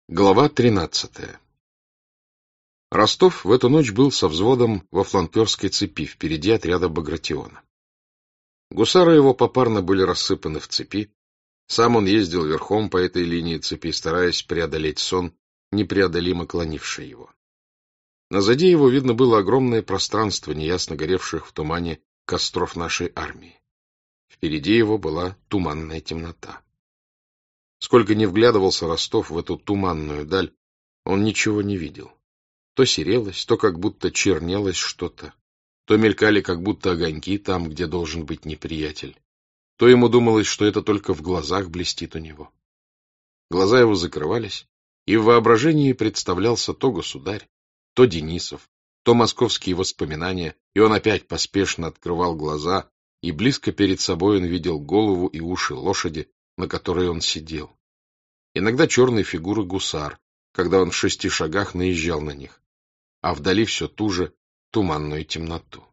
Глава 13. Ростов в эту ночь был со взводом во фланкерской цепи впереди отряда Багратиона. Гусары его попарно были рассыпаны в цепи. Сам он ездил верхом по этой линии цепи, стараясь преодолеть сон, непреодолимо клонивший его. Назади его видно было огромное пространство неясно горевших в тумане костров нашей армии. Впереди его была туманная темнота. Сколько ни вглядывался Ростов в эту туманную даль, он ничего не видел. То серелось, то как будто чернелось что-то, то мелькали как будто огоньки там, где должен быть неприятель, то ему думалось, что это только в глазах блестит у него. Глаза его закрывались, и в воображении представлялся то государь, то Денисов, то московские воспоминания, и он опять поспешно открывал глаза, и близко перед собой он видел голову и уши лошади, на которой он сидел. Иногда черные фигуры гусар, когда он в 6 шагах наезжал на них, а вдали все ту же туманную темноту.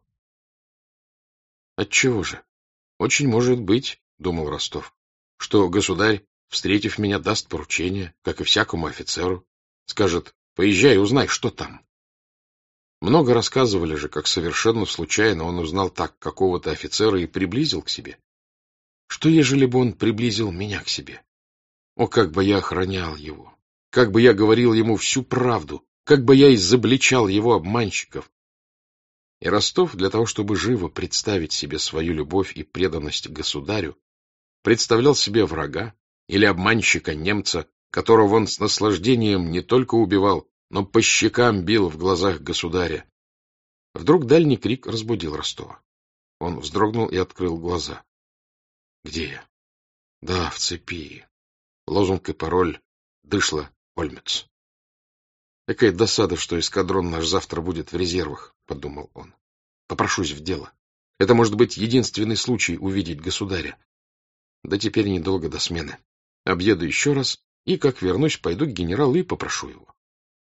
Отчего же? Очень может быть, думал Ростов, что государь, встретив меня, даст поручение, как и всякому офицеру, скажет: поезжай и узнай, что там. Много рассказывали же, как совершенно случайно он узнал так какого-то офицера и приблизил к себе. Что, ежели бы он приблизил меня к себе? О, как бы я охранял его! Как бы я говорил ему всю правду! Как бы я изобличал его обманщиков! И Ростов, для того, чтобы живо представить себе свою любовь и преданность государю, представлял себе врага или обманщика-немца, которого он с наслаждением не только убивал, но по щекам бил в глазах государя. Вдруг дальний крик разбудил Ростова. Он вздрогнул и открыл глаза. Где я? Да, в цепи. Лозунг и пароль «Дышло, Ольмец». Какая досада, что эскадрон наш завтра будет в резервах, — подумал он. Попрошусь в дело. Это может быть единственный случай увидеть государя. Да теперь недолго до смены. Объеду еще раз, и, как вернусь, пойду к генералу и попрошу его.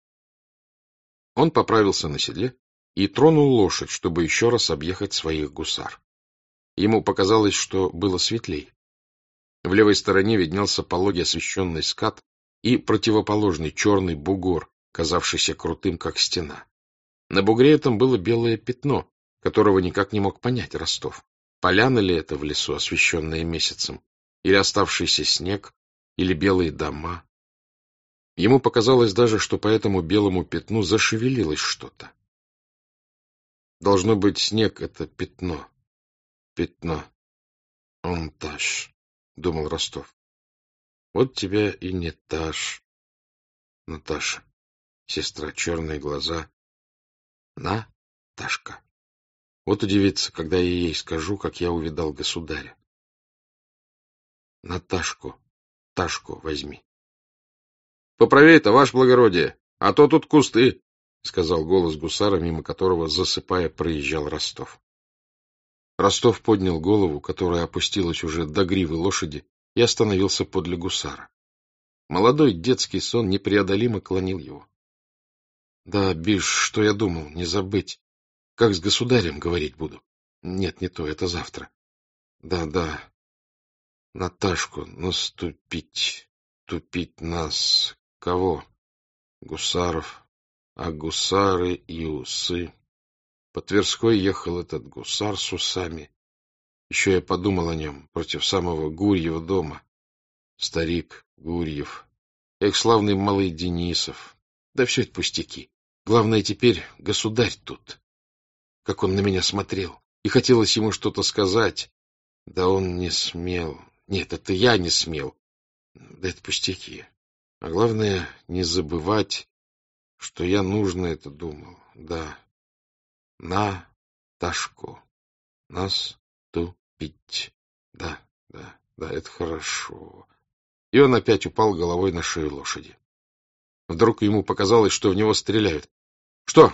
Он поправился на седле и тронул лошадь, чтобы еще раз объехать своих гусар. Ему показалось, что было светлей. В левой стороне виднелся пологий освещенный скат и противоположный черный бугор, казавшийся крутым, как стена. На бугре этом было белое пятно, которого никак не мог понять Ростов. Поляна ли это в лесу, освещенная месяцем, или оставшийся снег, или белые дома. Ему показалось даже, что по этому белому пятну зашевелилось что-то. Должно быть, снег — это пятно. Пятно. Он таш, — думал Ростов. Вот тебя и не таш, Наташа, сестра, черные глаза. Наташка. Вот удивится, когда я ей скажу, как я увидал государя. Наташку, Ташку возьми. — Поправей-то, ваше благородие, а то тут кусты, — сказал голос гусара, мимо которого, засыпая, проезжал Ростов. Ростов поднял голову, которая опустилась уже до гривы лошади, и остановился подле гусара. Молодой детский сон непреодолимо клонил его. Да, Биш, что я думал, не забыть. Как с государем говорить буду? Нет, не то, это завтра. Да. Наташку наступить, тупить нас. Кого? Гусаров. А гусары и усы. По Тверской ехал этот гусар с усами. Еще я подумал о нем против самого Гурьева дома. Старик Гурьев. Эх, славный малый Денисов. Да все это пустяки. Главное теперь государь тут. Как он на меня смотрел. И хотелось ему что-то сказать. Да он не смел. Нет, это я не смел. Да это пустяки. А главное, не забывать, что я нужно это думал. Да. На Ташку. Нас тупить. Да, это хорошо. И он опять упал головой на шею лошади. Вдруг ему показалось, что в него стреляют. — Что?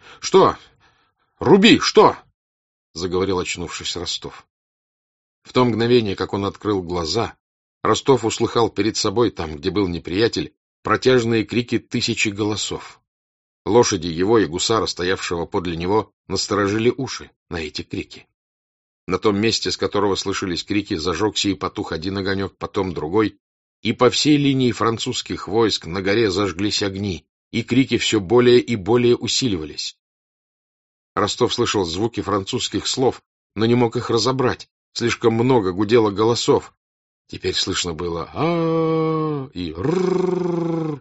Руби, что? — заговорил, очнувшись, Ростов. В то мгновение, как он открыл глаза, Ростов услыхал перед собой, там, где был неприятель, протяжные крики 1000 голосов. Лошади его и гусара, стоявшего подле него, насторожили уши на эти крики. На том месте, с которого слышались крики, зажегся и потух один огонек, потом другой, и по всей линии французских войск на горе зажглись огни, и крики все более и более усиливались. Ростов слышал звуки французских слов, но не мог их разобрать. Слишком много гудело голосов. Теперь слышно было а и «ррррррр».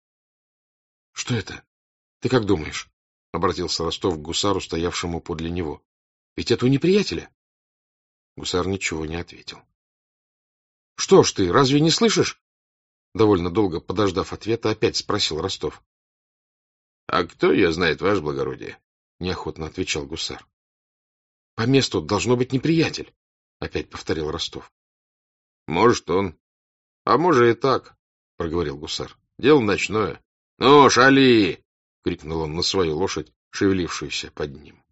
— Что это? Ты как думаешь? — обратился Ростов к гусару, стоявшему подле него. — Ведь это у неприятеля. Гусар ничего не ответил. — Что ж ты, разве не слышишь? Довольно долго подождав ответа, опять спросил Ростов. — А кто ее знает, ваше благородие? — неохотно отвечал гусар. — По месту должно быть неприятель, — опять повторил Ростов. — Может, он. А может, и так, — проговорил гусар. — Дело ночное. — Ну, шали! — крикнул он на свою лошадь, шевелившуюся под ним.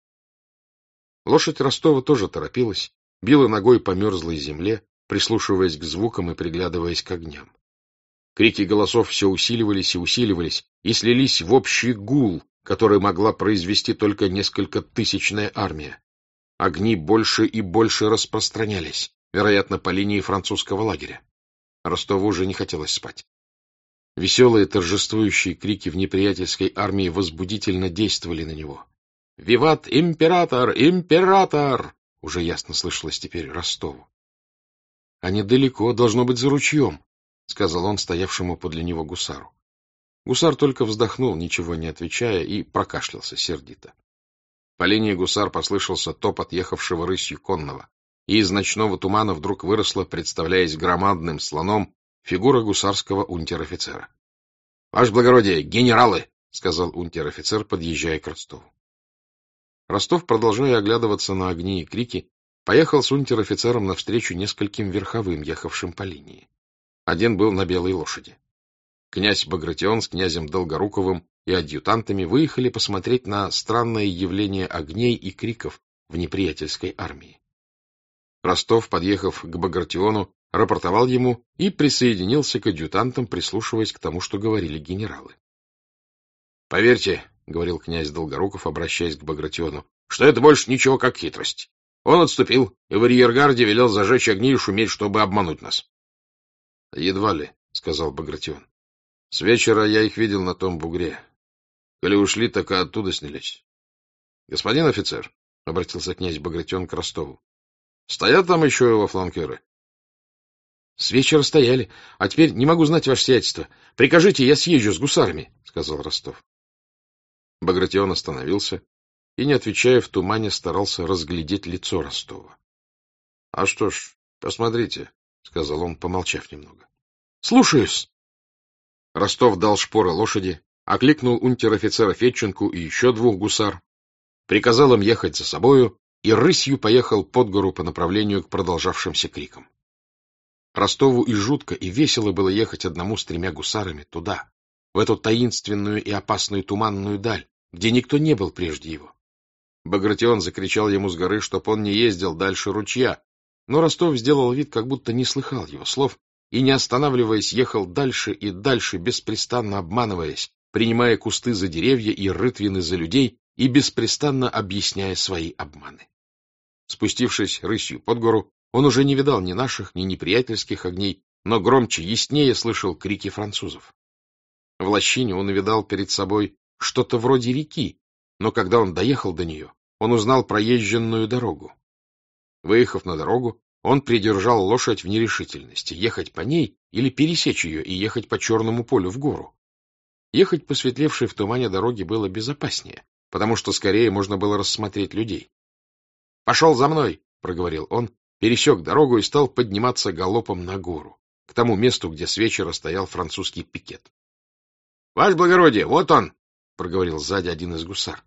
Лошадь Ростова тоже торопилась, била ногой по мерзлой земле, прислушиваясь к звукам и приглядываясь к огням. Крики голосов все усиливались и усиливались, и слились в общий гул, который могла произвести только несколькотысячная армия. Огни больше и больше распространялись, вероятно, по линии французского лагеря. Ростову уже не хотелось спать. Веселые торжествующие крики в неприятельской армии возбудительно действовали на него. «Виват император! Император!» уже ясно слышалось теперь Ростову. «Они далеко, должно быть, за ручьем», — сказал он стоявшему подле него гусару. Гусар только вздохнул, ничего не отвечая, и прокашлялся сердито. По линии гусар послышался топот ехавшего рысью конного, и из ночного тумана вдруг выросла, представляясь громадным слоном, фигура гусарского унтер-офицера. — Ваше благородие, генералы! — сказал унтер-офицер, подъезжая к Ростову. Ростов, продолжая оглядываться на огни и крики, поехал с унтер-офицером навстречу нескольким верховым, ехавшим по линии. Один был на белой лошади. Князь Багратион с князем Долгоруковым и адъютантами выехали посмотреть на странное явление огней и криков в неприятельской армии. Ростов, подъехав к Багратиону, рапортовал ему и присоединился к адъютантам, прислушиваясь к тому, что говорили генералы. — Поверьте, — говорил князь Долгоруков, обращаясь к Багратиону, — что это больше ничего, как хитрость. Он отступил, и в арьергарде велел зажечь огни и шуметь, чтобы обмануть нас. — Едва ли, — сказал Багратион. — С вечера я их видел на том бугре. Коли ушли, так и оттуда снялись. — Господин офицер, — обратился князь Багратион к Ростову, — стоят там еще его фланкеры? — С вечера стояли, а теперь не могу знать ваше сиятельство. Прикажите, я съезжу с гусарами, — сказал Ростов. Багратион остановился и, не отвечая, в тумане старался разглядеть лицо Ростова. — А что ж, посмотрите, — сказал он, помолчав немного. — Слушаюсь. Ростов дал шпоры лошади, окликнул унтер-офицера Федченку и еще двух гусар, приказал им ехать за собою и рысью поехал под гору по направлению к продолжавшимся крикам. Ростову и жутко, и весело было ехать одному с 3 гусарами туда, в эту таинственную и опасную туманную даль, где никто не был прежде его. Багратион закричал ему с горы, чтоб он не ездил дальше ручья, но Ростов сделал вид, как будто не слыхал его слов, и, не останавливаясь, ехал дальше и дальше, беспрестанно обманываясь, принимая кусты за деревья и рытвины за людей и беспрестанно объясняя свои обманы. Спустившись рысью под гору, он уже не видал ни наших, ни неприятельских огней, но громче, яснее слышал крики французов. В лощине он увидал перед собой что-то вроде реки, но когда он доехал до нее, он узнал проезженную дорогу. Выехав на дорогу, он придержал лошадь в нерешительности, ехать по ней или пересечь ее и ехать по черному полю в гору. Ехать по светлевшей в тумане дороге было безопаснее, потому что скорее можно было рассмотреть людей. — Пошел за мной, — проговорил он, пересек дорогу и стал подниматься галопом на гору, к тому месту, где с вечера стоял французский пикет. — Ваше благородие, вот он! — проговорил сзади один из гусар.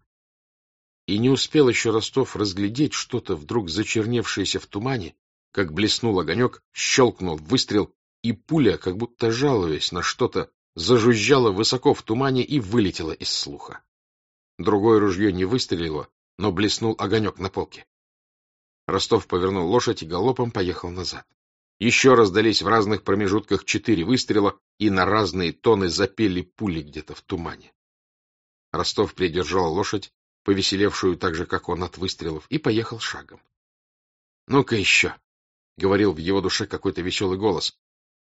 И не успел еще Ростов разглядеть что-то, вдруг зачерневшееся в тумане, как блеснул огонек, щелкнул выстрел, и пуля, как будто жалуясь на что-то, зажужжала высоко в тумане и вылетела из слуха. Другое ружье не выстрелило, но блеснул огонек на полке. Ростов повернул лошадь и галопом поехал назад. Еще раздались в разных промежутках 4 выстрела, и на разные тоны запели пули где-то в тумане. Ростов придержал лошадь, повеселевшую так же, как он от выстрелов, и поехал шагом. — Ну-ка еще, — говорил в его душе какой-то веселый голос.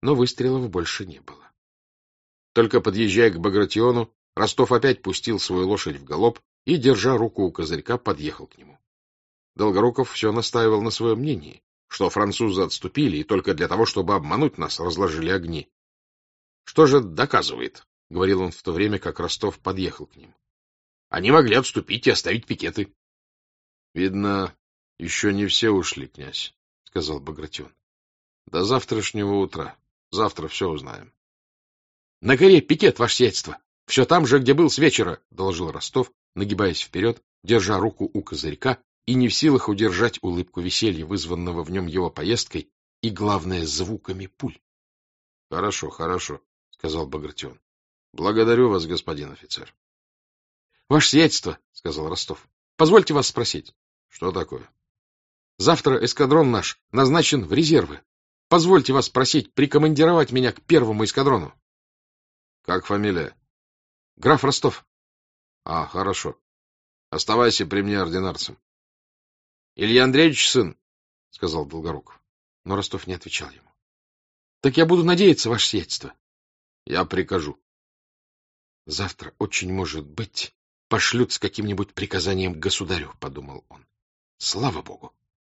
но выстрелов больше не было. Только подъезжая к Багратиону, Ростов опять пустил свою лошадь в галоп и, держа руку у козырька, подъехал к нему. Долгоруков все настаивал на своем мнении, что французы отступили и только для того, чтобы обмануть нас, разложили огни. — Что же доказывает? — говорил он в то время, как Ростов подъехал к ним. — Они могли отступить и оставить пикеты. — Видно, еще не все ушли, князь, — сказал Багратион. — До завтрашнего утра. Завтра все узнаем. — На горе пикет, ваше сиятельство. Все там же, где был с вечера, — доложил Ростов, нагибаясь вперед, держа руку у козырька и не в силах удержать улыбку веселья, вызванного в нем его поездкой и, главное, звуками пуль. — Хорошо, хорошо, — сказал Багратион. — Благодарю вас, господин офицер. — Ваше сиятельство, — сказал Ростов, — позвольте вас спросить. — Что такое? — Завтра эскадрон наш назначен в резервы. Позвольте вас просить прикомандировать меня к первому эскадрону. — Как фамилия? — Граф Ростов. — А, хорошо. Оставайся при мне ординарцем. — Илья Андреевич сын, — сказал Долгоруков. Но Ростов не отвечал ему. — Так я буду надеяться, ваше сиятельство. — Я прикажу. — Завтра, очень может быть, пошлют с каким-нибудь приказанием к государю, — подумал он. Слава Богу!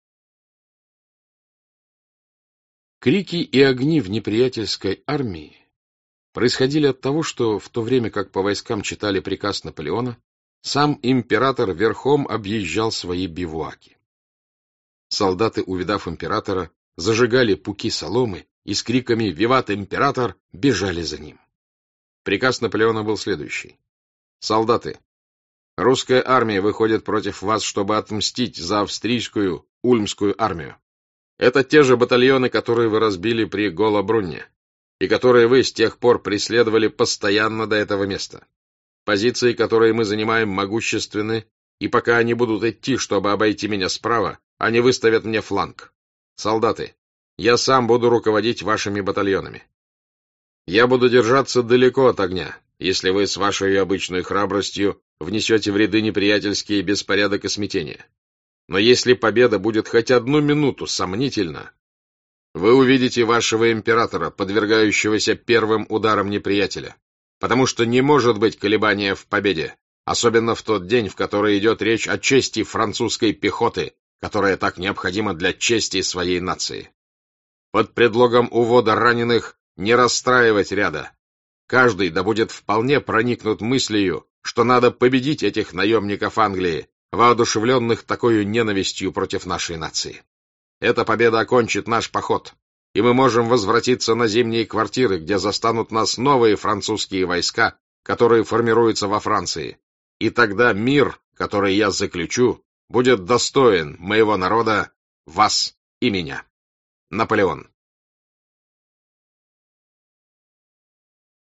Крики и огни в неприятельской армии происходили от того, что в то время как по войскам читали приказ Наполеона, сам император верхом объезжал свои бивуаки. Солдаты, увидав императора, зажигали пуки соломы и с криками «Виват император!» бежали за ним. Приказ Наполеона был следующий. «Солдаты! Русская армия выходит против вас, чтобы отмстить за австрийскую Ульмскую армию. Это те же батальоны, которые вы разбили при Голобрунне, и которые вы с тех пор преследовали постоянно до этого места. Позиции, которые мы занимаем, могущественны, и пока они будут идти, чтобы обойти меня справа, они выставят мне фланг. Солдаты, я сам буду руководить вашими батальонами. Я буду держаться далеко от огня, если вы с вашей обычной храбростью внесете в ряды неприятельские беспорядок и смятение. Но если победа будет хоть одну минуту сомнительна, вы увидите вашего императора, подвергающегося первым ударам неприятеля, потому что не может быть колебания в победе, особенно в тот день, в который идет речь о чести французской пехоты, которая так необходима для чести своей нации. Под предлогом увода раненых не расстраивать ряда. Каждый да будет вполне проникнут мыслью, что надо победить этих наемников Англии, воодушевленных такой ненавистью против нашей нации. Эта победа окончит наш поход, и мы можем возвратиться на зимние квартиры, где застанут нас новые французские войска, которые формируются во Франции. И тогда мир, который я заключу, будет достоин моего народа, вас и меня. Наполеон.